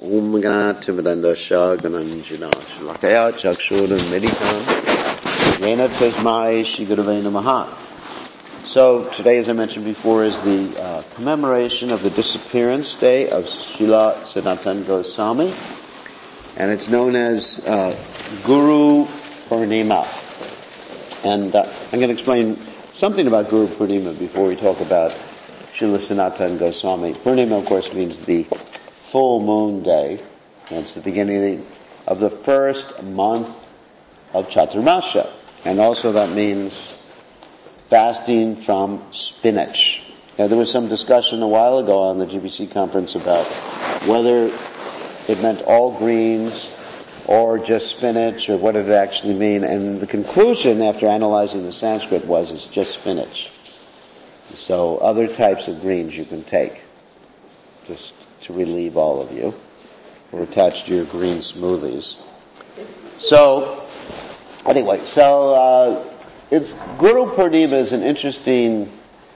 Om Ganatimirandasya Gananjana Shalakaya Chakshuram Meditam Yena Tasmai Shri Gurave Namaha. So today, as I mentioned before, is the commemoration of the disappearance day of Srila Sanatana Goswami, and it's known as Guru Purnima. And I'm going to explain something about Guru Purnima before we talk about Srila Sanatana Goswami. Purnima, of course, means the full moon day, and it's the beginning of the first month of Chaturmasya. And also that means fasting from spinach. Now, there was some discussion a while ago on the GBC conference about whether it meant all greens or just spinach, or what did it actually mean. And the conclusion after analyzing the Sanskrit was it's just spinach. So other types of greens you can take, just to relieve all of you, or attached to your green smoothies. So, anyway, it's Guru Purnima is an interesting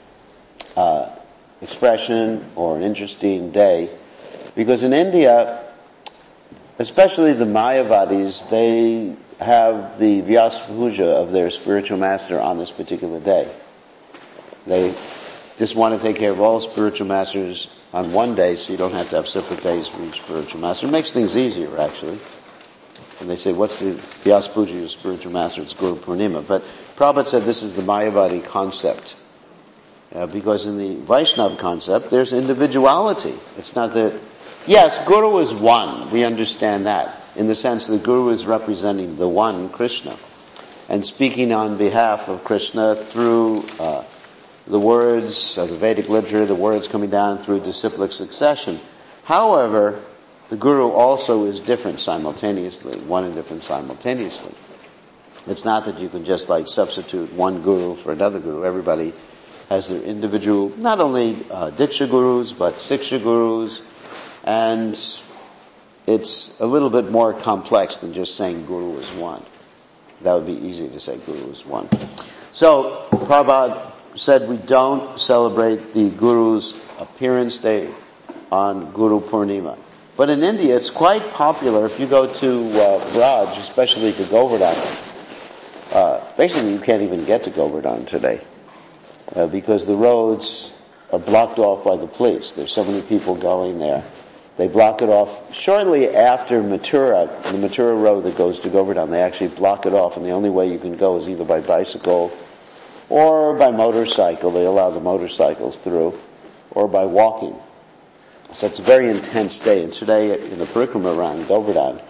expression or an interesting day, because in India, especially the Mayavadis, they have the Vyasa Puja of their spiritual master on this particular day. They just want to take care of all spiritual masters on one day, so you don't have to have separate days for each spiritual master. It makes things easier, actually. And they say, what's the Vyasa Puja of your spiritual master? It's Guru Purnima. But Prabhupada said this is the Mayavadi concept. Because in the Vaishnava concept, there's individuality. It's not that, yes, Guru is one. We understand that. In the sense that the Guru is representing the one, Krishna, and speaking on behalf of Krishna through the words of the Vedic literature, the words coming down through disciplic succession. However, the Guru also is different simultaneously, one and different simultaneously. It's not that you can just substitute one Guru for another Guru. Everybody has their individual, not only Diksha Gurus, but Siksha Gurus, and it's a little bit more complex than just saying Guru is one. That would be easy to say Guru is one. So, Prabhupada said we don't celebrate the Guru's appearance day on Guru Purnima. But in India, it's quite popular. If you go to Braj, especially to Govardhan, basically you can't even get to Govardhan today because the roads are blocked off by the police. There's so many people going there. They block it off shortly after Mathura, the Mathura road that goes to Govardhan. They actually block it off, and the only way you can go is either by bicycle or by motorcycle. They allow the motorcycles through, or by walking. So it's a very intense day. And today, in the parikrama around Govardhan,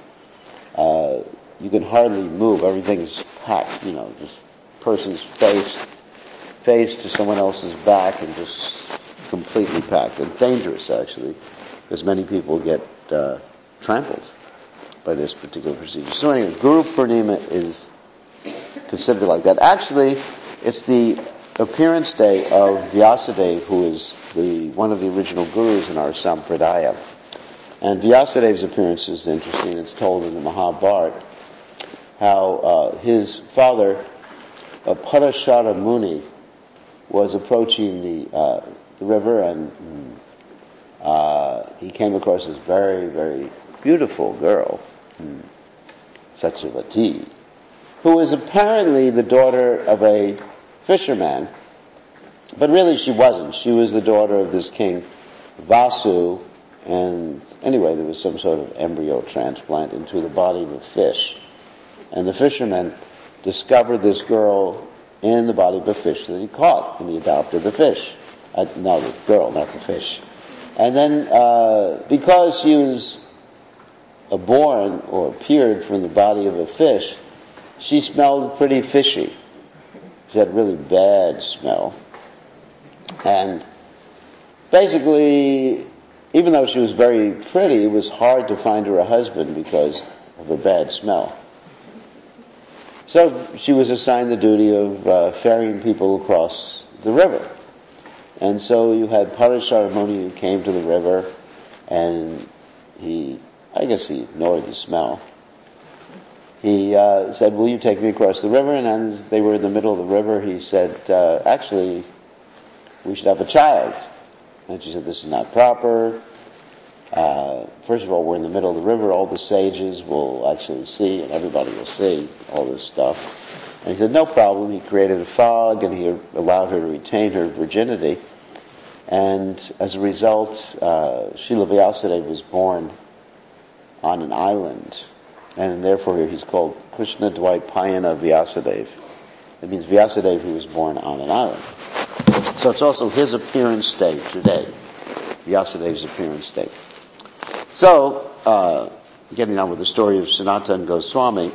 you can hardly move. Everything's packed, just person's face to someone else's back, and just completely packed. And dangerous, actually, because many people get trampled by this particular procedure. So anyway, Guru Purnima is considered like that. Actually, it's the appearance day of Vyasadeva, who is one of the original gurus in our Sampradaya. And Vyasadev's appearance is interesting. It's told in the Mahabharata how his father, Parashara Muni, was approaching the river, and he came across this very, very beautiful girl, Satyavati, who was apparently the daughter of a fisherman, but really she wasn't. She was the daughter of this king, Vasu, and anyway, there was some sort of embryo transplant into the body of a fish. And the fisherman discovered this girl in the body of a fish that he caught, and he adopted the fish. No, the girl, not the fish. And then, because she was born or appeared from the body of a fish, she smelled pretty fishy. She had a really bad smell. And basically, even though she was very pretty, it was hard to find her a husband because of her bad smell. So she was assigned the duty of ferrying people across the river. And so you had Parashara Muni who came to the river, and I guess he ignored the smell. He said, will you take me across the river? And as they were in the middle of the river, he said, actually, we should have a child. And she said, this is not proper. first of all, we're in the middle of the river. All the sages will actually see, and everybody will see all this stuff. And he said, no problem. He created a fog, and he allowed her to retain her virginity. And as a result, Srila Vyasadeva was born on an island. And therefore he's called Krishna Dvaipayana Vyasadeva. It means Vyasadeva who was born on an island. So it's also his appearance day today. Vyasadeva's appearance day. So, getting on with the story of Sanatana Goswami,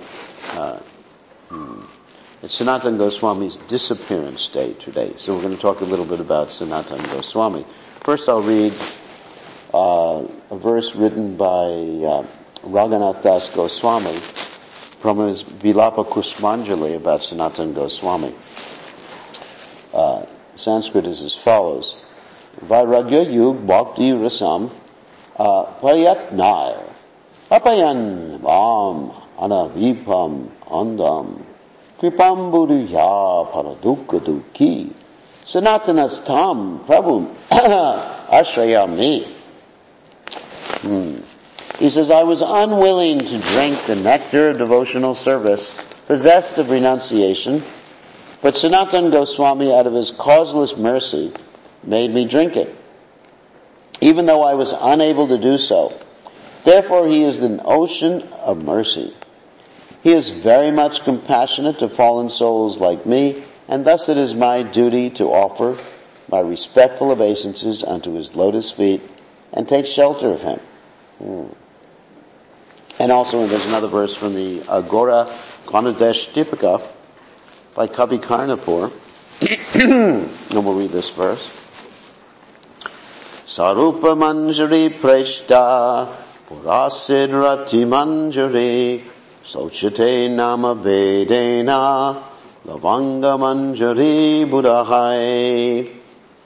it's Sanatana Goswami's disappearance day today. So we're going to talk a little bit about Sanatana Goswami. First I'll read a verse written by Raghunath Das Goswami from his Vilapa Kusmanjali about Sanatana Goswami. Sanskrit is as follows. Vairagya yug bhakti rasam payatnaya apayan vam anavipam andam kripam buddhya paradukka dukhi sanatanas tam prabhum ashrayami. He says, I was unwilling to drink the nectar of devotional service, possessed of renunciation, but Sanatana Goswami, out of his causeless mercy, made me drink it, even though I was unable to do so. Therefore he is an ocean of mercy. He is very much compassionate to fallen souls like me, and thus it is my duty to offer my respectful obeisances unto his lotus feet and take shelter of him. And also there's another verse from the Agora Ganadesh Dipika by Kavi Karnapur. And we'll read this verse. Sarupa Manjari Preshta Purasid Rati Manjari Sochate Nama Vedena Lavanga Manjari Buddhahai.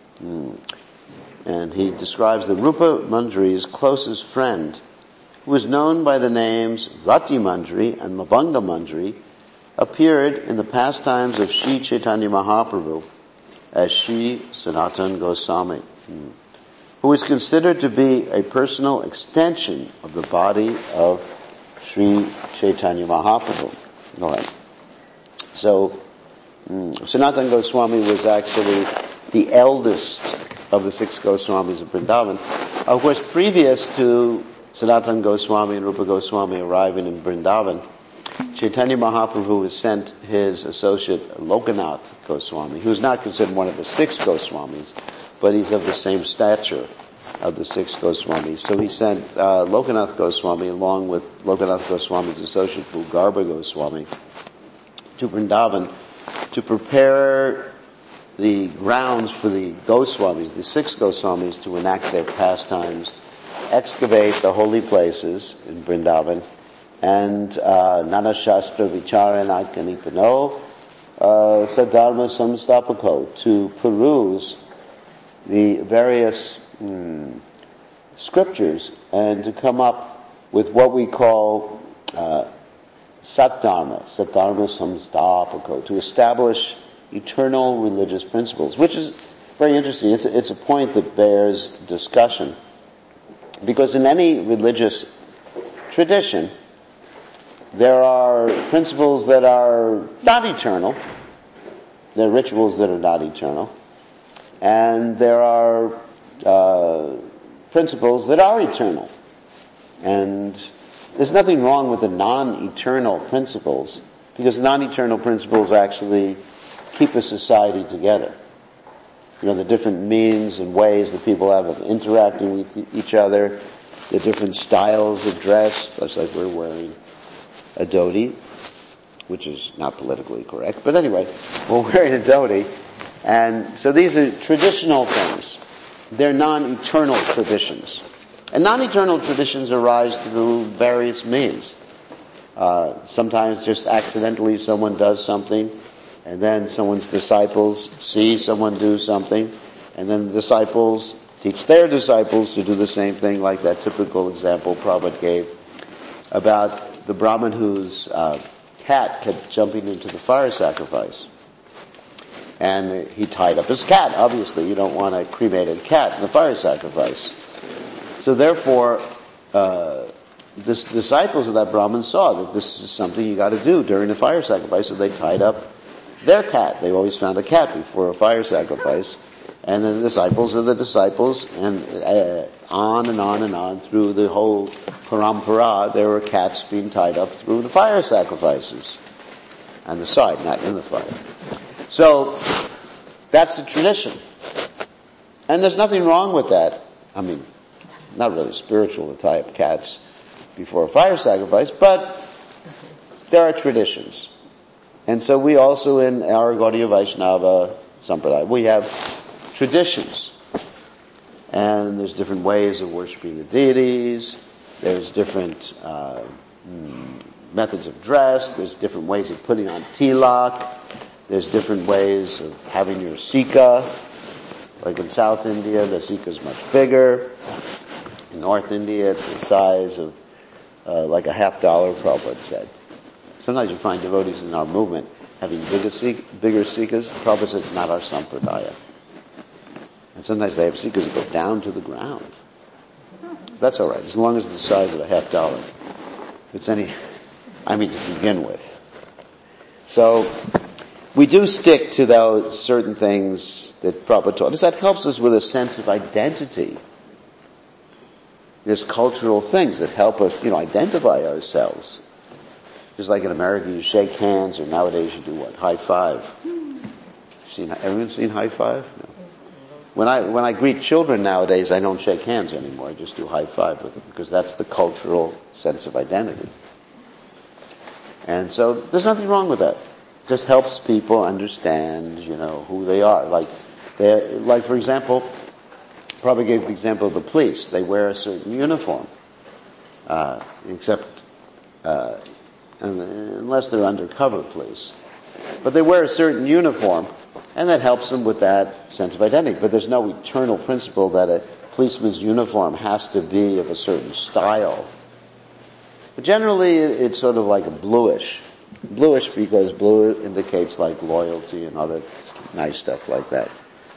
And he describes the Rupa Manjari's closest friend, who was known by the names Rati Manjari and Lavanga Manjari, appeared in the pastimes of Sri Chaitanya Mahaprabhu as Sri Sanatana Goswami, who is considered to be a personal extension of the body of Sri Chaitanya Mahaprabhu. All right. So, Sanatana Goswami was actually the eldest of the 6 Goswamis of Vrindavan. Of course, previous to Sanatana Goswami and Rupa Goswami arriving in Vrindavan, Chaitanya Mahaprabhu has sent his associate Lokanath Goswami, who's not considered one of the 6 Goswamis, but he's of the same stature of the 6 Goswamis. So he sent Lokanath Goswami along with Lokanath Goswami's associate Bhugarba Goswami to Vrindavan to prepare the grounds for the Goswamis, the 6 Goswamis, to enact their pastimes, excavate the holy places in Vrindavan, and Nana Shastra Vicharana Kanipano Sadharma Samstapako, to peruse the various scriptures and to come up with what we call Satdharma Samstapako, to establish eternal religious principles, which is very interesting. It's a point that bears discussion, because in any religious tradition there are principles that are not eternal, there are rituals that are not eternal, and there are principles that are eternal. And there's nothing wrong with the non-eternal principles, because non-eternal principles actually keep a society together. You know, the different means and ways that people have of interacting with each other, the different styles of dress, just like we're wearing a dhoti, which is not politically correct, but anyway, we're wearing a dhoti. And so these are traditional things. They're non-eternal traditions. And non-eternal traditions arise through various means. Sometimes just accidentally someone does something, and then someone's disciples see someone do something, and then the disciples teach their disciples to do the same thing, like that typical example Prabhupada gave about the Brahmin whose cat kept jumping into the fire sacrifice. And he tied up his cat. Obviously, you don't want a cremated cat in the fire sacrifice. So therefore, the disciples of that Brahmin saw that this is something you got to do during the fire sacrifice, so they tied up their cat. They always found a cat before a fire sacrifice. And the disciples of the disciples, and on and on and on through the whole parampara, there were cats being tied up through the fire sacrifices. On the side, not in the fire. So, that's a tradition. And there's nothing wrong with that. I mean, not really spiritual to tie up cats before a fire sacrifice, but there are traditions. And so we also in our Gaudiya Vaishnava Sampradaya, we have traditions. And there's different ways of worshiping the deities, there's different methods of dress, there's different ways of putting on tilak, there's different ways of having your sikha. Like in South India, the sikha is much bigger. In North India, it's the size of like a $50, Prabhupada said. Sometimes you find devotees in our movement having bigger sikhas. Prabhupada said, not our sampradaya. And sometimes they have sikhas that go down to the ground. That's alright, as long as it's the size of a $50. If it's any, to begin with. So, we do stick to those certain things that Prabhupada taught us. That helps us with a sense of identity. There's cultural things that help us, identify ourselves. Just like in America you shake hands, or nowadays you do what? High five. Everyone seen high five? No. When I greet children nowadays, I don't shake hands anymore. I just do high five with them, because that's the cultural sense of identity. And so, there's nothing wrong with that. It just helps people understand, who they are. Like for example, probably gave the example of the police. They wear a certain uniform. Unless they're undercover police. But they wear a certain uniform, and that helps them with that sense of identity. But there's no eternal principle that a policeman's uniform has to be of a certain style. But generally, it's sort of like a bluish. Bluish because blue indicates like loyalty and other nice stuff like that.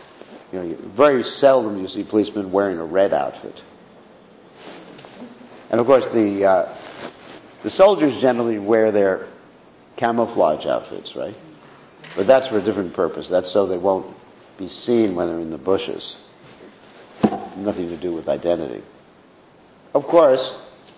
Very seldom you see policemen wearing a red outfit. And of course the soldiers generally wear their camouflage outfits, right? But that's for a different purpose. That's so they won't be seen when they're in the bushes. Nothing to do with identity. Of course,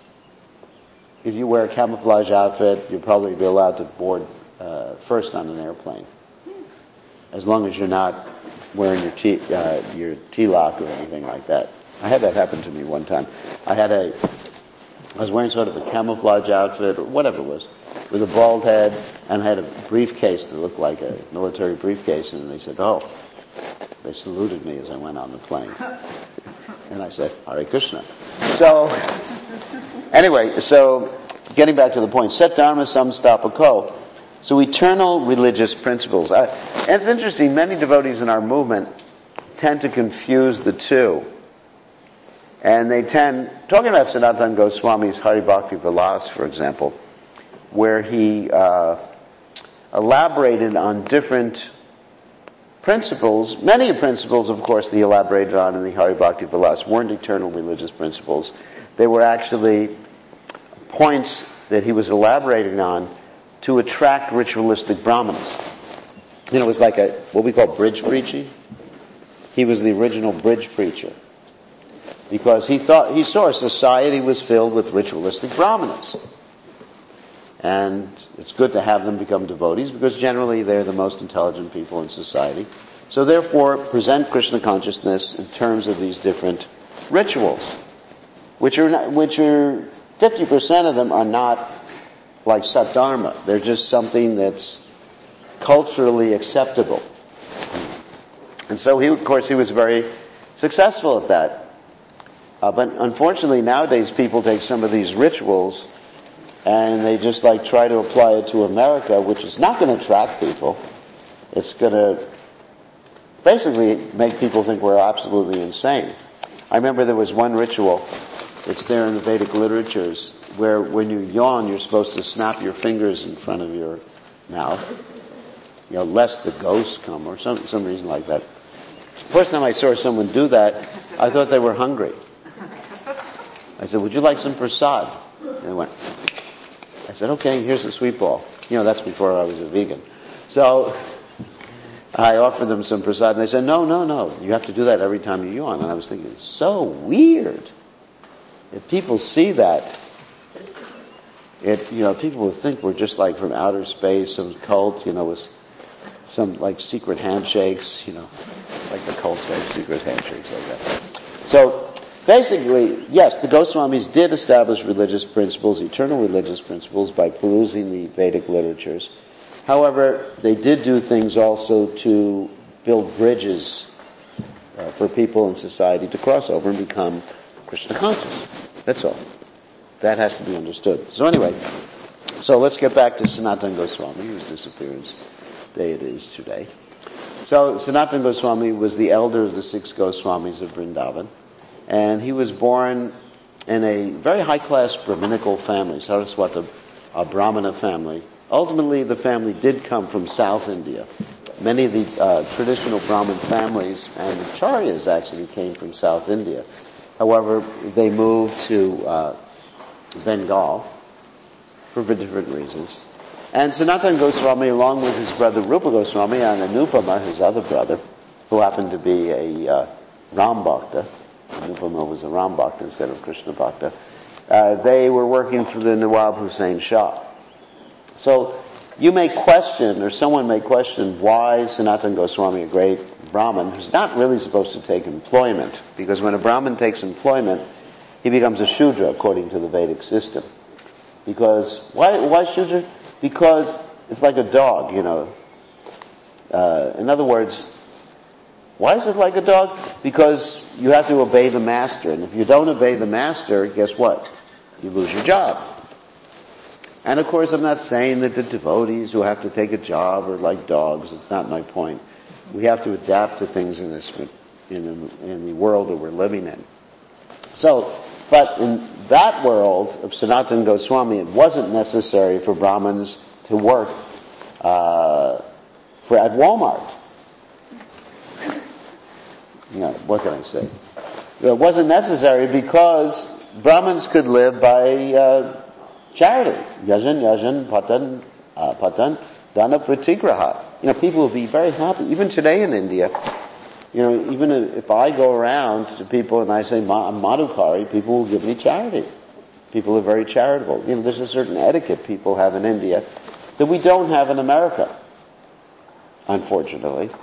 if you wear a camouflage outfit, you'll probably be allowed to board first on an airplane. As long as you're not wearing your tilak or anything like that. I had that happen to me one time. I was wearing sort of a camouflage outfit, or whatever it was, with a bald head, and I had a briefcase that looked like a military briefcase, and they said, they saluted me as I went on the plane. And I said, Hare Krishna. So, anyway, getting back to the point, Sat Dharma Samstapako. So eternal religious principles. And it's interesting, many devotees in our movement tend to confuse the two. And they talking about Sanatana Goswami's Hari Bhakti Vilas, for example, where he elaborated on different principles. Many principles, of course, that he elaborated on in the Hari Bhakti Vilas weren't eternal religious principles. They were actually points that he was elaborating on to attract ritualistic brahmanas. It was like what we call bridge preaching. He was the original bridge preacher. Because he saw a society was filled with ritualistic brahmanas. And it's good to have them become devotees, because generally they're the most intelligent people in society. So therefore, present Krishna consciousness in terms of these different rituals, which are 50% of them are not like Sat Dharma. They're just something that's culturally acceptable. And so he was very successful at that. But unfortunately nowadays people take some of these rituals and they just try to apply it to America, which is not going to attract people. It's going to basically make people think we're absolutely insane. I remember there was one ritual, it's there in the Vedic literatures, where when you yawn you're supposed to snap your fingers in front of your mouth, lest the ghosts come, or some reason like that. First time I saw someone do that, I thought they were hungry. I said, would you like some prasad? And they went, I said, okay, here's the sweet ball. That's before I was a vegan. So I offered them some prasad, and they said, no, you have to do that every time you yawn. And I was thinking, it's so weird. If people see that, people would think we're just like from outer space, some cult, with some like secret handshakes, like the cults have secret handshakes like that. So basically, yes, the Goswamis did establish religious principles, eternal religious principles, by perusing the Vedic literatures. However, they did do things also to build bridges for people in society to cross over and become Krishna conscious. That's all. That has to be understood. So anyway, let's get back to Sanatana Goswami, whose disappearance day it is today. So Sanatana Goswami was the elder of the 6 Goswamis of Vrindavan, and he was born in a very high-class Brahminical family, Saraswata, a Brahmana family. Ultimately, the family did come from South India. Many of the traditional Brahmin families and the Charyas actually came from South India. However, they moved to Bengal for different reasons. And Sanatana Goswami, along with his brother Rupa Goswami and Anupama, his other brother, who happened to be a Ram Bhakta, Anupama was a Ram Bhakta instead of Krishna Bhakta, they were working for the Nawab Hussain Shah. So you may question, or someone may question, why Sanatana Goswami, a great Brahmin, who's not really supposed to take employment, because when a Brahmin takes employment, he becomes a Shudra according to the Vedic system. Because, why Shudra? Because it's like a dog, in other words, why is it like a dog? Because you have to obey the master, and if you don't obey the master, guess what? You lose your job. And of course, I'm not saying that the devotees who have to take a job are like dogs. It's not my point. We have to adapt to things in the world that we're living in. So, but in that world of Sanatana Goswami, it wasn't necessary for Brahmins to work at Walmart. What can I say? It wasn't necessary because Brahmins could live by charity. Yajan, patan, dana pratigraha. People will be very happy. Even today in India, even if I go around to people and I say, I'm Madhukari, people will give me charity. People are very charitable. There's a certain etiquette people have in India that we don't have in America, unfortunately.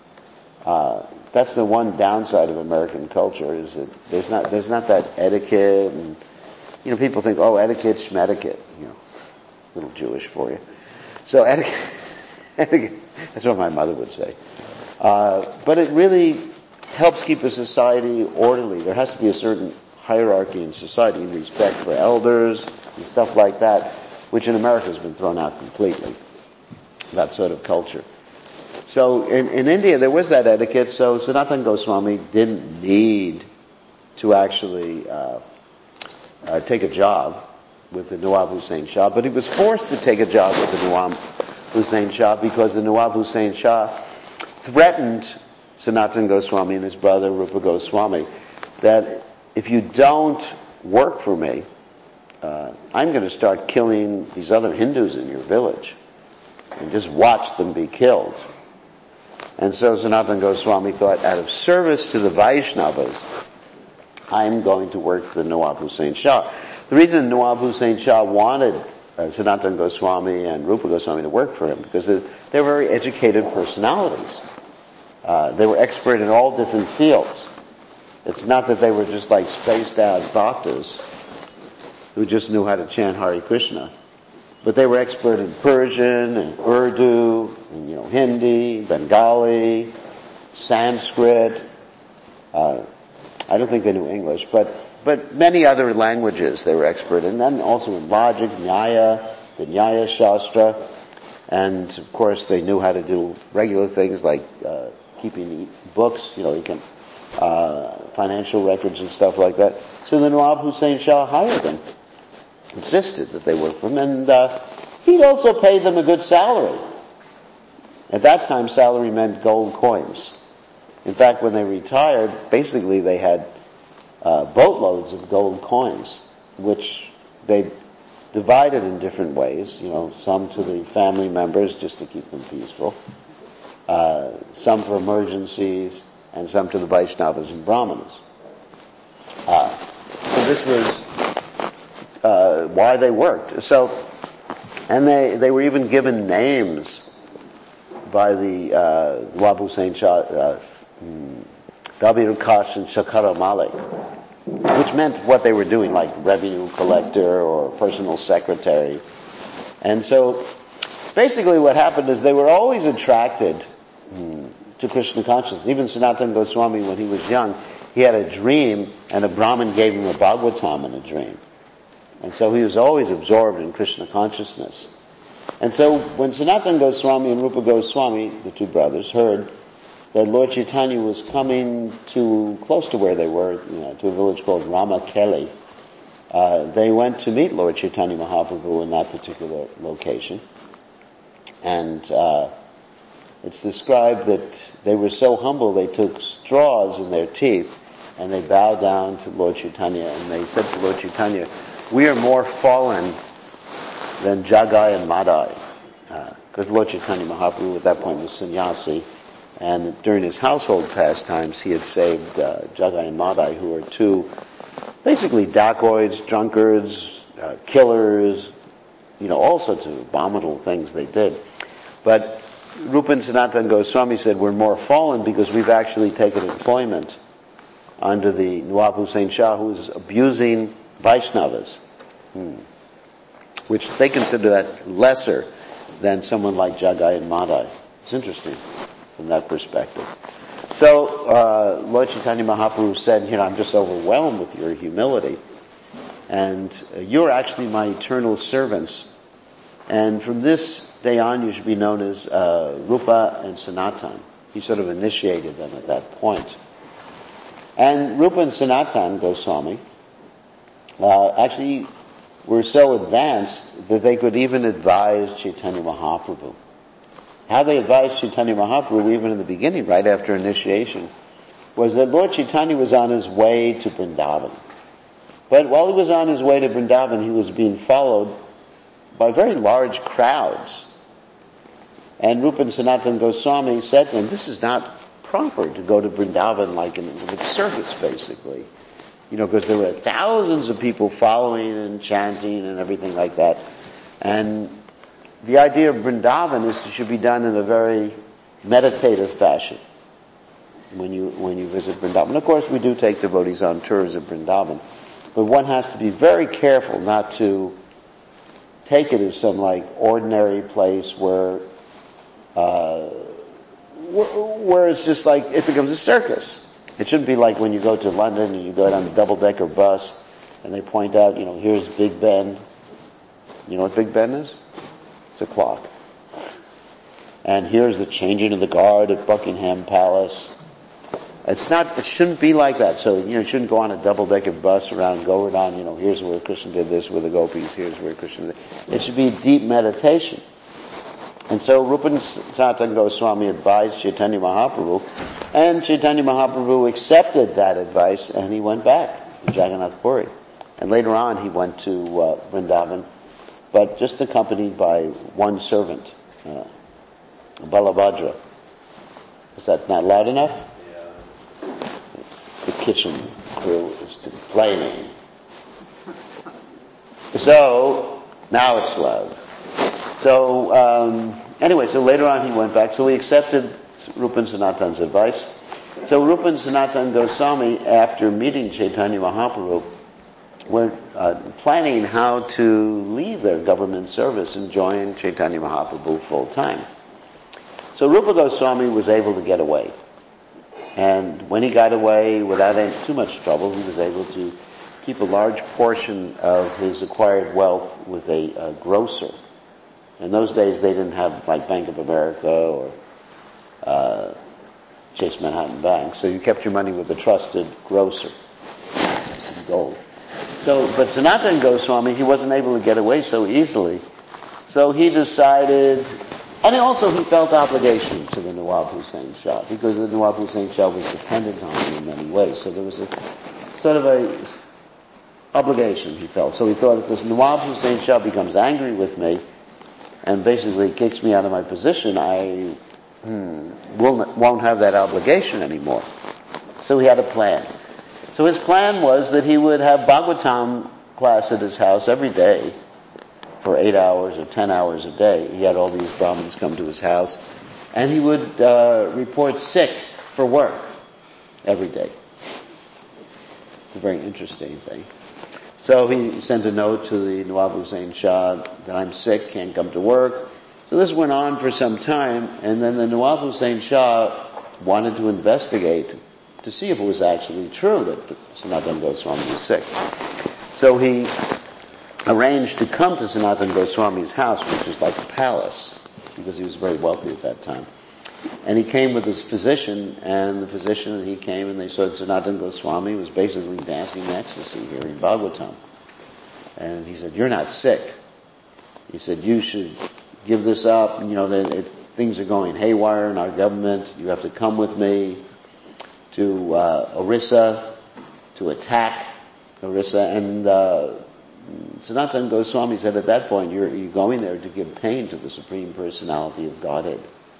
That's the one downside of American culture, is that there's not that etiquette, and people think, etiquette, schmetiquette, a little Jewish for you. So etiquette, that's what my mother would say. But it really helps keep a society orderly. There has to be a certain hierarchy in society, respect for elders and stuff like that, which in America has been thrown out completely, that sort of culture. So in India there was that etiquette, so Sanatana Goswami didn't need to actually take a job with the Nawab Hussain Shah, but he was forced to take a job with the Nawab Hussain Shah because the Nawab Hussain Shah threatened Sanatana Goswami and his brother Rupa Goswami that if you don't work for me, I'm going to start killing these other Hindus in your village and just watch them be killed. And so Sanatana Goswami thought, out of service to the Vaishnavas, I'm going to work for the Nawab Hussain Shah. The reason Nawab Hussain Shah wanted Sanatana Goswami and Rupa Goswami to work for him, because they were very educated personalities. They were expert in all different fields. It's not that they were just like spaced out bhaktas who just knew how to chant Hare Krishna. But they were expert in Persian and Urdu, and, Hindi, Bengali, Sanskrit. I don't think they knew English, but many other languages they were expert in. And then also in logic, Nyaya, the Nyaya Shastra. And of course they knew how to do regular things like keeping books, financial records and stuff like that. So the Nawab Hussain Shah hired them, insisted that they work for him, and he'd also pay them a good salary. At that time, salary meant gold coins. In fact, when they retired, basically they had boatloads of gold coins, which they divided in different ways, some to the family members just to keep them peaceful, some for emergencies, and some to the Vaishnavas and Brahmanas. So this was why they worked. So, and they were even given names by the Nawab Hussain Shah, Dabir Kash and Shakara Malik, which meant what they were doing, like revenue collector or personal secretary. And so, basically what happened is they were always attracted to Krishna consciousness. Even Sanatana Goswami, when he was young, he had a dream, and a Brahmin gave him a Bhagavatam in a dream. And so he was always absorbed in Krishna consciousness. And so when Sanatana Goswami and Rupa Goswami, the two brothers, heard that Lord Chaitanya was coming to close to where they were, to a village called Ramakeli, they went to meet Lord Chaitanya Mahaprabhu in that particular location. And it's described that they were so humble they took straws in their teeth and they bowed down to Lord Chaitanya and they said to Lord Chaitanya, "We are more fallen than Jagai and Madai." Because Lord Chaitanya Mahaprabhu at that point was sannyasi, and during his household pastimes he had saved Jagai and Madai, who were two basically dacoits, drunkards, killers, all sorts of abominable things they did. But Rupa and Sanatana Goswami said, we're more fallen because we've actually taken employment under the Nawab Hussain Shah, who is abusing Vaishnavas, which they consider that lesser than someone like Jagai and Madai. It's interesting from that perspective. So Lord Chaitanya Mahaprabhu said, I'm just overwhelmed with your humility, and you're actually my eternal servants, and from this day on you should be known as Rupa and Sanatan. He sort of initiated them at that point. And Rupa and Sanatan Goswami actually were so advanced that they could even advise Chaitanya Mahaprabhu. How they advised Chaitanya Mahaprabhu, even in the beginning, right after initiation, was that Lord Chaitanya was on his way to Vrindavan. But while he was on his way to Vrindavan, he was being followed by very large crowds. And Rupa and Sanatana Goswami said to him, this is not proper to go to Vrindavan like in a circus, basically. Because there were thousands of people following and chanting and everything like that. And the idea of Vrindavan is it should be done in a very meditative fashion when you visit Vrindavan. Of course, we do take devotees on tours of Vrindavan, but one has to be very careful not to take it as some ordinary place where it's just it becomes a circus. It shouldn't be like when you go to London and you go on a double-decker bus and they point out, here's Big Ben. You know what Big Ben is? It's a clock. And here's the changing of the guard at Buckingham Palace. It shouldn't be like that. So, you shouldn't go on a double-decker bus around Govardhan, here's where Krishna did this with the gopis, here's where Krishna did it. It should be deep meditation. And so Rupa and Sanatana Goswami advised Chaitanya Mahaprabhu, and Chaitanya Mahaprabhu accepted that advice, and he went back to Jagannath Puri. And later on he went to Vrindavan, but just accompanied by one servant, Balabhadra. Is that not loud enough? Yeah. The kitchen crew is complaining. So, now it's loud. So, anyway, so later on he went back. So he accepted Rupa and Sanatana's advice. So Rupa and Sanatana Goswami, after meeting Chaitanya Mahaprabhu, were planning how to leave their government service and join Chaitanya Mahaprabhu full time. So Rupa Goswami was able to get away. And when he got away without too much trouble, he was able to keep a large portion of his acquired wealth with a grocer. In those days, they didn't have Bank of America or Chase Manhattan Bank, so you kept your money with a trusted grocer. Some gold. So, but Sanatana Goswami, he wasn't able to get away so easily. So he decided, and also he felt obligation to the Nawab Hussain Shah, because the Nawab Hussain Shah was dependent on him in many ways. So there was sort of a obligation he felt. So he thought, if this Nawab Hussain Shah becomes angry with me and basically kicks me out of my position, I won't have that obligation anymore. So he had a plan. So his plan was that he would have Bhagavatam class at his house every day for 8 hours or 10 hours a day. He had all these Brahmins come to his house, and he would report sick for work every day. It's a very interesting thing. So he sent a note to the Nawab Hussain Shah that I'm sick, can't come to work. So this went on for some time, and then the Nawab Hussain Shah wanted to investigate to see if it was actually true that Sanatana Goswami was sick. So he arranged to come to Sanatana Goswami's house, which was like a palace, because he was very wealthy at that time. And he came with his physician, and the physician and he came, and they saw that Sanatana Goswami was basically dancing in ecstasy here in Bhagavatam. And he said, "You're not sick." He said, "You should give this up. Things are going haywire in our government. You have to come with me to Orissa to attack Orissa." And Sanatana Goswami said, at that point, you're going there to give pain to the Supreme Personality of Godhead.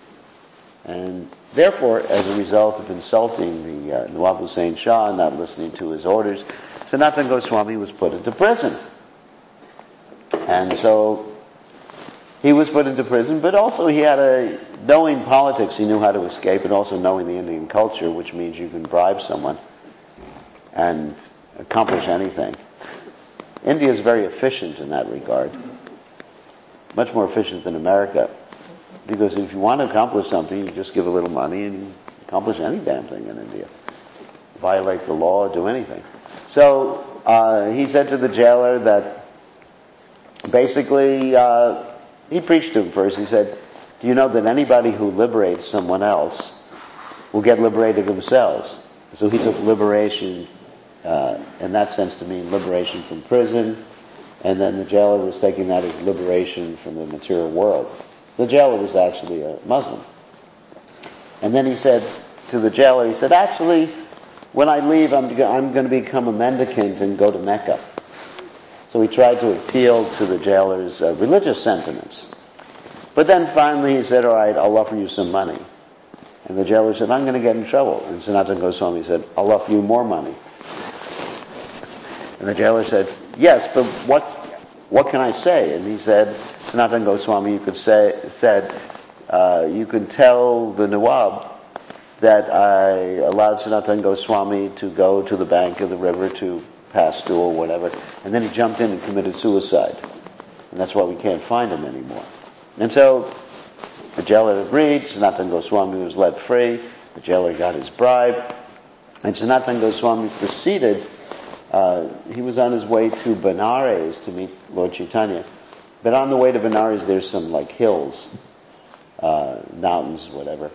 And therefore, as a result of insulting the Nawab Hussain Shah and not listening to his orders, Sanatana Goswami was put into prison. And so he was put into prison, but also he had knowing politics, he knew how to escape, and also knowing the Indian culture, which means you can bribe someone and accomplish anything. India is very efficient in that regard. Much more efficient than America. Because if you want to accomplish something, you just give a little money and you accomplish any damn thing in India. Violate the law, do anything. So he said to the jailer that basically he preached to him first. He said, "Do you know that anybody who liberates someone else will get liberated themselves?" So he took liberation in that sense to mean liberation from prison, and then the jailer was taking that as liberation from the material world. The jailer was actually a Muslim. And then he said to the jailer, he said, "Actually, when I leave, I'm going to become a mendicant and go to Mecca." So he tried to appeal to the jailer's religious sentiments. But then finally he said, "All right, I'll offer you some money." And the jailer said, "I'm going to get in trouble." And Sanatana Goswami said, "I'll offer you more money." And the jailer said, "Yes, but what can I say?" And he said, Sanatana Goswami, you could tell the Nawab that I allowed Sanatana Goswami to go to the bank of the river to pass through or whatever, and then he jumped in and committed suicide. And that's why we can't find him anymore. And so the jailer agreed, Sanatana Goswami was let free, the jailer got his bribe, and Sanatana Goswami proceeded. He was on his way to Benares to meet Lord Chaitanya. But on the way to Benares, there's some hills, mountains, whatever.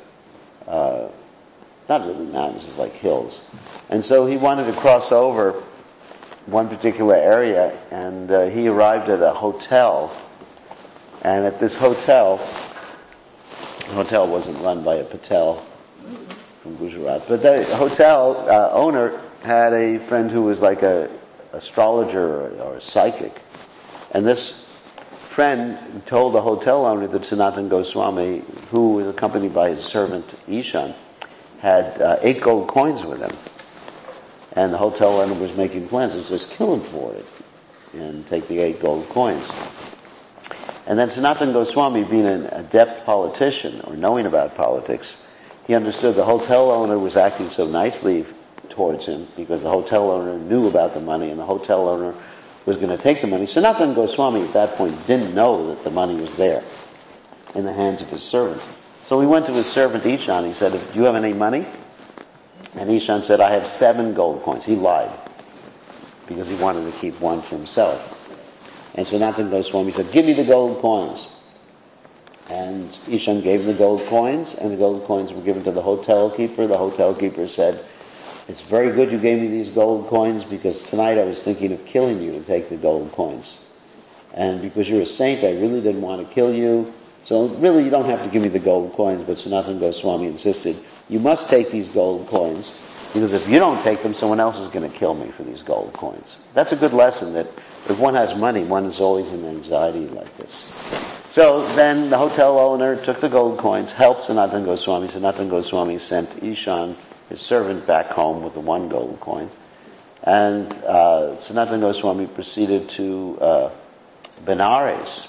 Not really mountains, it's like hills. And so he wanted to cross over one particular area, and he arrived at a hotel. And at this hotel, the hotel wasn't run by a Patel from Gujarat, but the hotel owner had a friend who was like a astrologer or a psychic. And this friend told the hotel owner that Sanatana Goswami, who was accompanied by his servant Ishan, had 8 gold coins with him. And the hotel owner was making plans to just kill him for it and take the 8 gold coins. And then Sanatana Goswami, being an adept politician or knowing about politics, he understood the hotel owner was acting so nicely towards him because the hotel owner knew about the money and the hotel owner was going to take the money. Sanatana Goswami at that point didn't know that the money was there in the hands of his servant. So he went to his servant Ishan. He said, "Do you have any money?" And Ishan said, "I have 7 gold coins." He lied because he wanted to keep one for himself. And Sanatana Goswami said, "Give me the gold coins." And Ishan gave him the gold coins, and the gold coins were given to the hotel keeper. The hotel keeper said, "It's very good you gave me these gold coins because tonight I was thinking of killing you to take the gold coins. And because you're a saint, I really didn't want to kill you. So really you don't have to give me the gold coins." But Sanatana Goswami insisted, "You must take these gold coins Because if you don't take them, someone else is going to kill me for these gold coins. That's a good lesson, that if one has money, one is always in anxiety like this. So then the hotel owner took the gold coins, helped Sanatana Goswami. Sanatana Goswami sent Ishan, his servant, back home with the one gold coin. And Sanatana Goswami proceeded to Benares.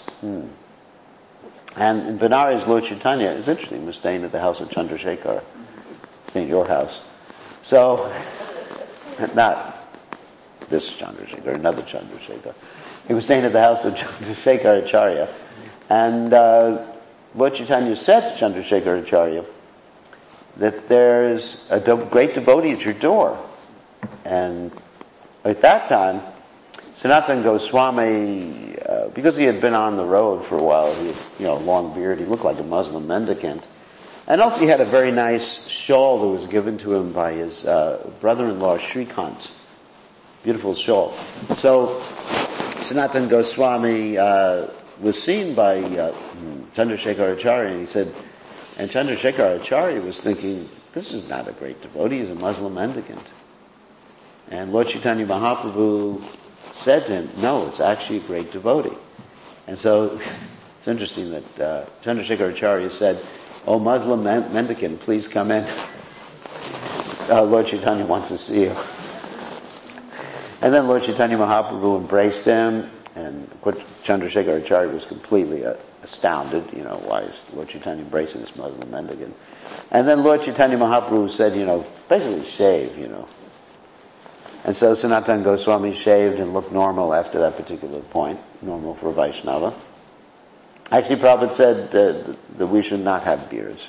And in Benares, Lord Chaitanya, is interesting, was staying at the house of Chandrasekhar, staying at your house. So, not this Chandrasekhar, another Chandrasekhar. He was staying at the house of Chandrasekhar Acharya. And Lord Chaitanya said to Chandrasekhar Acharya that there's a great devotee at your door. And at that time, Sanatana Goswami, because he had been on the road for a while, he had, a long beard, he looked like a Muslim mendicant. And also he had a very nice shawl that was given to him by his brother-in-law, Shrikant. Beautiful shawl. So Sanatana Goswami was seen by Chandrasekhar Acharya, and he said, and Chandrasekhar Acharya was thinking, this is not a great devotee, he's a Muslim mendicant. And Lord Chaitanya Mahaprabhu said to him, no, it's actually a great devotee. And so it's interesting that Chandrasekhar Acharya said, oh, Muslim mendicant, please come in. Lord Chaitanya wants to see you. And then Lord Chaitanya Mahaprabhu embraced him, and of course Chandrasekhar Acharya was completely astounded, why is Lord Chaitanya embracing this Muslim mendicant? And then Lord Chaitanya Mahaprabhu said, basically shave, And so Sanatana Goswami shaved and looked normal after that particular point, normal for a Vaishnava. Actually, Prabhupada said that we should not have beards.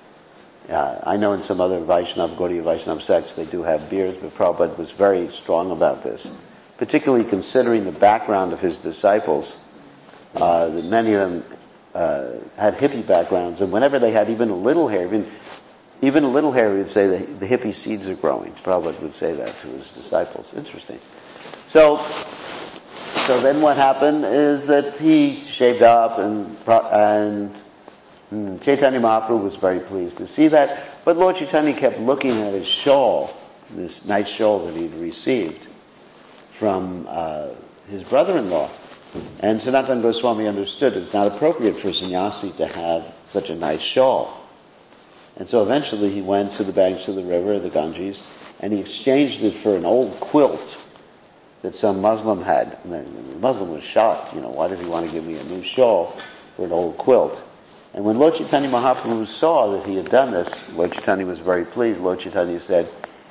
I know in some other Gaudiya Vaishnava sects they do have beards, but Prabhupada was very strong about this, particularly considering the background of his disciples. That many of them had hippie backgrounds, and whenever they had even a little hair, even a little hair, he would say the hippie seeds are growing. Prabhupada would say that to his disciples. Interesting. So then what happened is that he shaved up, and Chaitanya Mahaprabhu was very pleased to see that. But Lord Chaitanya kept looking at his shawl, this nice shawl that he'd received from his brother-in-law. And Sanatana Goswami understood it's not appropriate for a sannyasi to have such a nice shawl. And so eventually he went to the banks of the river, the Ganges, and he exchanged it for an old quilt that some Muslim had. And the Muslim was shocked, why did he want to give me a new shawl for an old quilt? And when Lord Chaitanya Mahaprabhu saw that he had done this, Lord Chaitanya was very pleased. Lord Chaitanya said,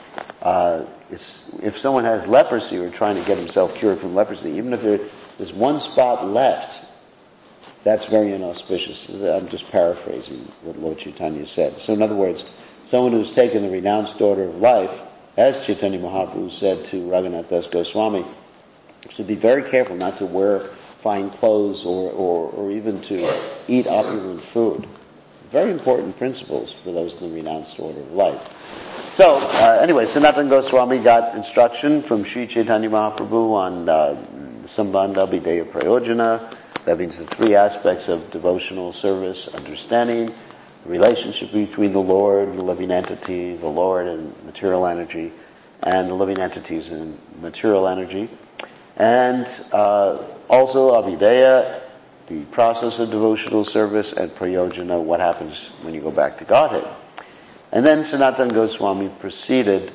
if someone has leprosy or trying to get himself cured from leprosy, even if there's one spot left, that's very inauspicious. I'm just paraphrasing what Lord Chaitanya said. So in other words, someone who's taken the renounced order of life, as Chaitanya Mahaprabhu said to Raghunath Das Goswami, should be very careful not to wear fine clothes or even to eat opulent food. Very important principles for those in the renounced order of life. So, anyway, Sanatana Goswami got instruction from Sri Chaitanya Mahaprabhu on Sambandha Videya Prayojana. That means the three aspects of devotional service, understanding, the relationship between the Lord and the living entity, the Lord and material energy, and the living entities and material energy. And also Avideya, the process of devotional service, and Prayojana, what happens when you go back to Godhead. And then Sanatana Goswami proceeded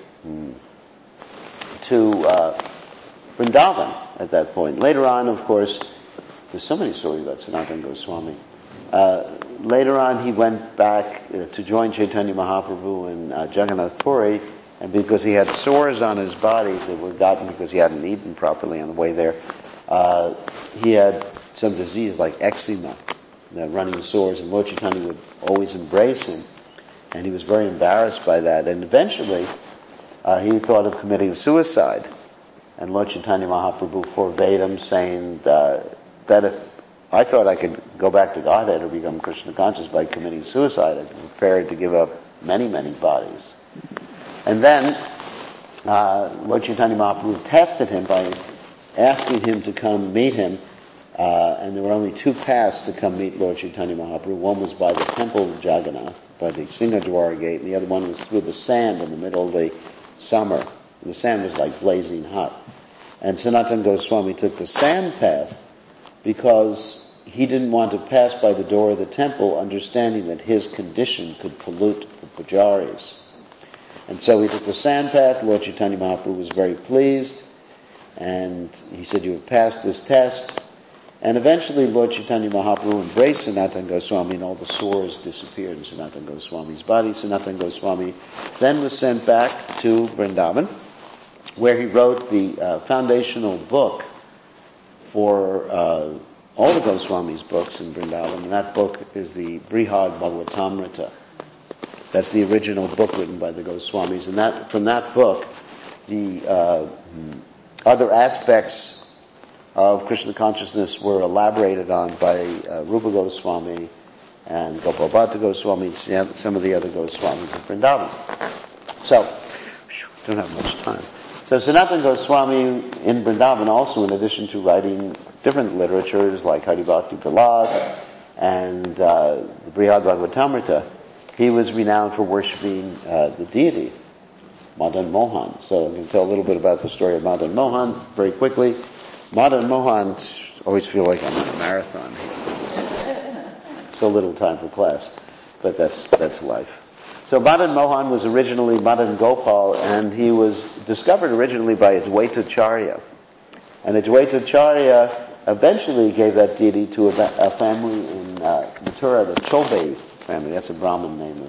to Vrindavan at that point. Later on, of course, there's so many stories about Sanatana Goswami. Later on, he went back to join Chaitanya Mahaprabhu in Jagannath Puri, and because he had sores on his body that were gotten because he hadn't eaten properly on the way there, he had some disease like eczema, running sores, and Lord Chaitanya would always embrace him, and he was very embarrassed by that. And eventually, he thought of committing suicide, and Lord Chaitanya Mahaprabhu forbade him, saying that if I thought I could go back to Godhead or become Krishna conscious by committing suicide, I'd be prepared to give up many, many bodies. And then Lord Chaitanya Mahaprabhu tested him by asking him to come meet him, and there were only two paths to come meet Lord Chaitanya Mahaprabhu. One was by the temple of Jagannath, by the Singadwara gate, and the other one was through the sand in the middle of the summer. The sand was like blazing hot. And Sanatana Goswami took the sand path because he didn't want to pass by the door of the temple understanding that his condition could pollute the pujaris. And so he took the sand path. Lord Chaitanya Mahaprabhu was very pleased. And he said, you have passed this test. And eventually Lord Chaitanya Mahaprabhu embraced Sanatana Goswami and all the sores disappeared in Sanatana Goswami's body. Sanatana Goswami then was sent back to Vrindavan, where he wrote the foundational book for all the Goswami's books in Vrindavan. And that book is the Brihad Bhagavatamrita. That's the original book written by the Goswamis. And from that book, the other aspects of Krishna consciousness were elaborated on by Rupa Goswami and Gopal Bhatta Goswami, some of the other Goswamis of Vrindavan. So, don't have much time. So Sanatana Goswami in Vrindavan also, in addition to writing different literatures like Hari Bhakti Vilas and the Brihad Bhagavatamrita, he was renowned for worshipping the deity, Madan Mohan. So I'm going to tell a little bit about the story of Madan Mohan very quickly. Madan Mohan, always feel like I'm on a marathon. So little time for class, but that's life. So Madan Mohan was originally Madan Gopal, and he was discovered originally by Advaitacharya. And Advaitacharya eventually gave that deity to a family in Mathura, the Chobe family. That's a Brahmin name,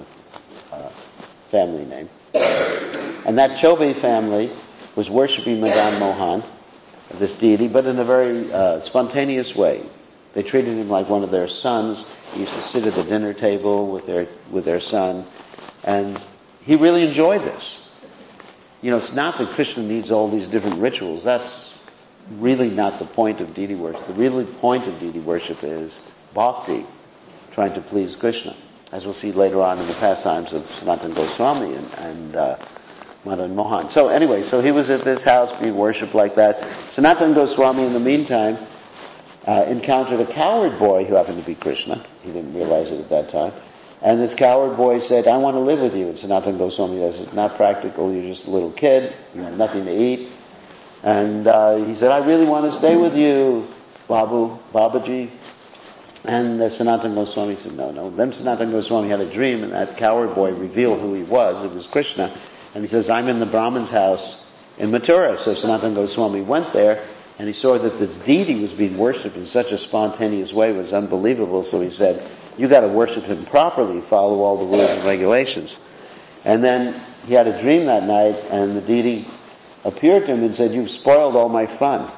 family name. And that Chobe family was worshipping Madan Mohan, this deity, but in a very spontaneous way. They treated him like one of their sons. He used to sit at the dinner table with their son, and he really enjoyed this. You know, it's not that Krishna needs all these different rituals. That's really not the point of deity worship. The really point of deity worship is bhakti, trying to please Krishna, as we'll see later on in the pastimes of Sanatana Goswami and Madan Mohan. So anyway, so he was at this house being worshipped like that. Sanatana Goswami, in the meantime, encountered a coward boy who happened to be Krishna. He didn't realize it at that time. And this coward boy said, I want to live with you. And Sanatana Goswami says, it's not practical. You're just a little kid. You have nothing to eat. And he said, I really want to stay with you, Babaji. And Sanatana Goswami said, no. Then Sanatana Goswami had a dream, and that coward boy revealed who he was. It was Krishna. And he says, I'm in the Brahmin's house in Mathura. So Sanatana Goswami went there, and he saw that this deity was being worshipped in such a spontaneous way. It was unbelievable. So he said, you got to worship him properly, follow all the rules and regulations. And then he had a dream that night, and the deity appeared to him and said, you've spoiled all my fun.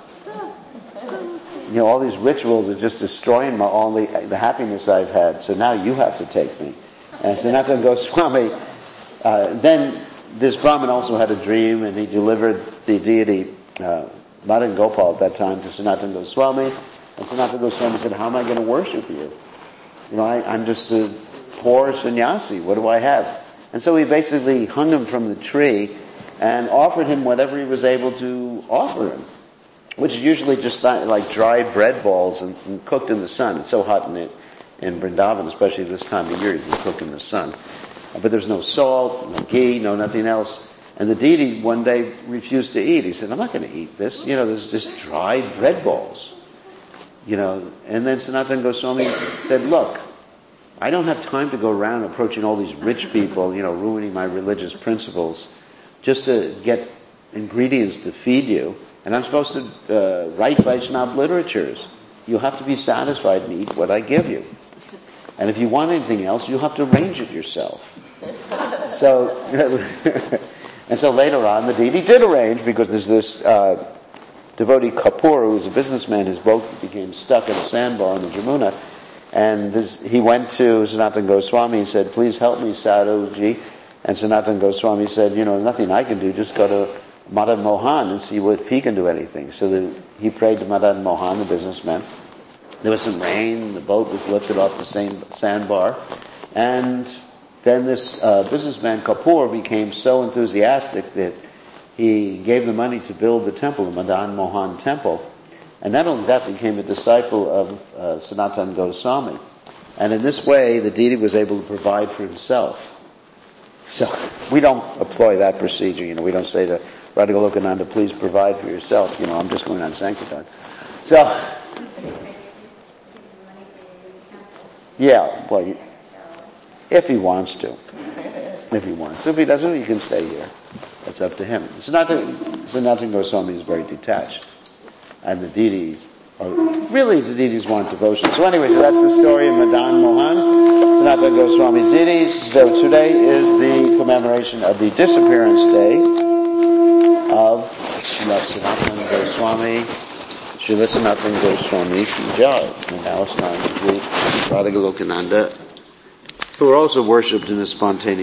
You know, all these rituals are just destroying all the happiness I've had, so now you have to take me. And Sanatana Goswami, then this Brahmin also had a dream, and he delivered the deity, Madan Gopal at that time, to Sanatana Goswami. And Sanatana Goswami said, how am I going to worship you? You know, I'm just a poor sannyasi. What do I have? And so he basically hung him from the tree and offered him whatever he was able to offer him, which is usually just like dried bread balls and cooked in the sun. It's so hot in Vrindavan, especially this time of year, you can cook in the sun. But there's no salt, no ghee, no nothing else. And the deity one day refused to eat. He said, I'm not going to eat this. You know, there's just dried bread balls. You know, and then Sanatana Goswami said, look, I don't have time to go around approaching all these rich people, you know, ruining my religious principles just to get ingredients to feed you. And I'm supposed to write Vaishnava literatures. You have to be satisfied and eat what I give you. And if you want anything else, you'll have to arrange it yourself. So, and so later on, the deity did arrange, because there's this devotee Kapoor, who was a businessman. His boat became stuck in a sandbar on the Jamuna, and he went to Sanatana Goswami and said, please help me, Sadhuji. And Sanatana Goswami said, you know, nothing I can do, just go to Madan Mohan and see if he can do anything. So he prayed to Madan Mohan, the businessman. There was some rain, the boat was lifted off the same sandbar, and then this businessman Kapoor became so enthusiastic that he gave the money to build the temple, the Madan Mohan temple. And not only that, became a disciple of Sanatana Goswami. And in this way, the deity was able to provide for himself. So we don't employ that procedure. We don't say to Radha Golokananda, please provide for yourself. I'm just going on Sankirtan. So, yeah, well, if he wants to. If he wants to. If he doesn't, he can stay here. That's up to him. Sanatana Goswami is very detached. And the deities want devotion. So anyway, that's the story of Madan Mohan, Sanatana Goswami's deities. So today is the commemoration of the disappearance day of Sanatana Goswami, Srila Sanatana Goswami Jai. And now it's time to greet Radha Golokananda, who are also worshipped in a spontaneous